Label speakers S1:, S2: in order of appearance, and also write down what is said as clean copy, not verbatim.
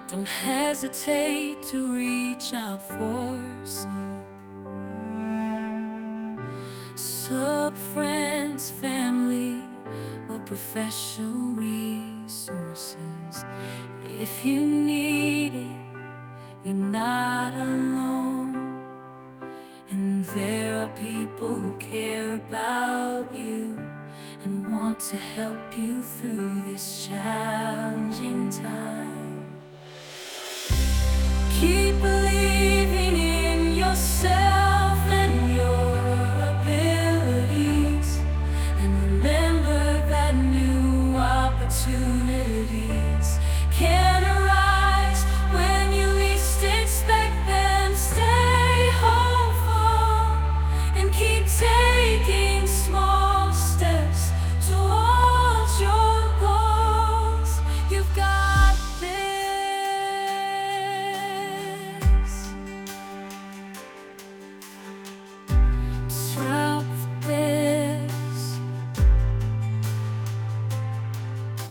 S1: Don't hesitate to reach out for some friends, family, or professional resources. If you need it, you're not alone. And there are people who care about you and want to help you through this challenging time.